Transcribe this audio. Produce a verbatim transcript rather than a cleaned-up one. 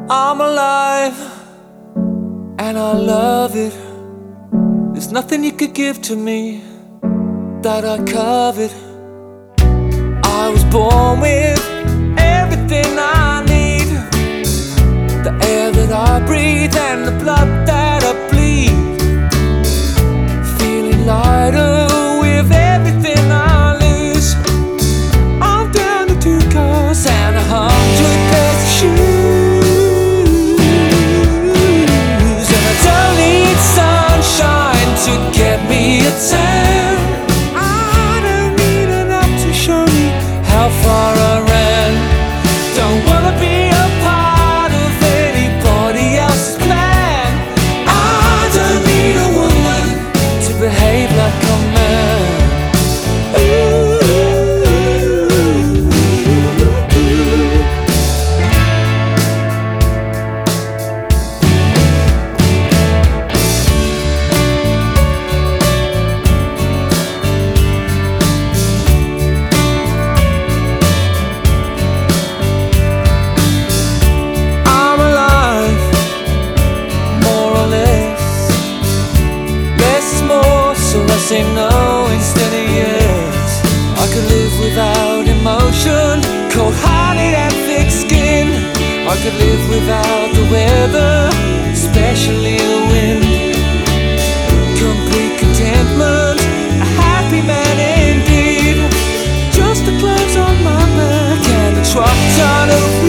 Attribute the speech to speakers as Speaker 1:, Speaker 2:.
Speaker 1: I'm alive and I love it. There's nothing you could give to me that I covet. I was born with everything I need, the air that I breathe and the blood that I bleed. Feeling lighter with everything I lose. I'm down to two cars and a hundred pairs of shoes, and I don't need sunshine to get me a tan. I don't need enough to show me how far I ran. Don't wanna be a part of anybody else's plan. I don't need a woman to behave like a man. Say no instead of yes. I could live without emotion, cold-hearted and thick-skinned. I could live without the weather, especially the wind. Complete contentment, a happy man indeed. Just the clothes on my back and a truck ton of